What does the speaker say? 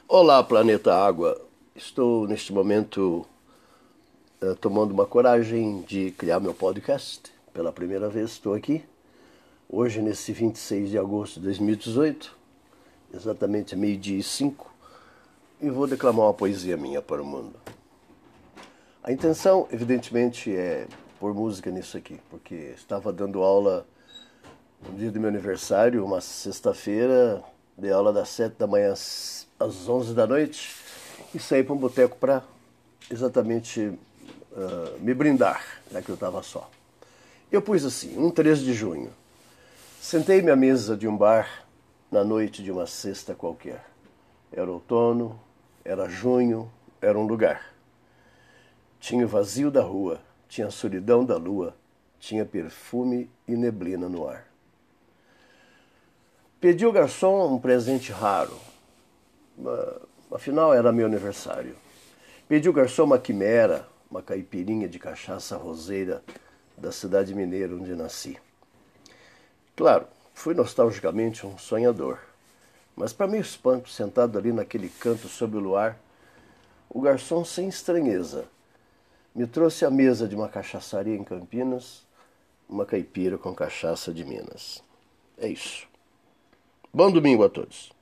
Olá, planeta Água. Estou neste momento tomando uma coragem de criar meu podcast. Pela primeira vez estou aqui. Hoje, nesse 26 de agosto de 2018, exatamente 12:05, e vou declamar uma poesia minha para o mundo. A intenção, evidentemente, é pôr música nisso aqui, porque estava dando aula no dia do meu aniversário, uma sexta-feira, dei aula das 7 da manhã às 11 da noite e saí para um boteco para exatamente me brindar, já que eu estava só. Eu pus assim, 3 de junho. Sentei-me à mesa de um bar na noite de uma sexta qualquer. Era outono, era junho, era um lugar. Tinha o vazio da rua, tinha a solidão da lua, tinha perfume e neblina no ar. Pedi ao garçom um presente raro. Afinal, era meu aniversário. Pedi ao garçom uma quimera, uma caipirinha de cachaça roseira da cidade mineira onde nasci. Claro, fui nostalgicamente um sonhador. Mas, para meu espanto, sentado ali naquele canto sob o luar, o garçom, sem estranheza, me trouxe à mesa de uma cachaçaria em Campinas uma caipira com cachaça de Minas. É isso. Bom domingo a todos.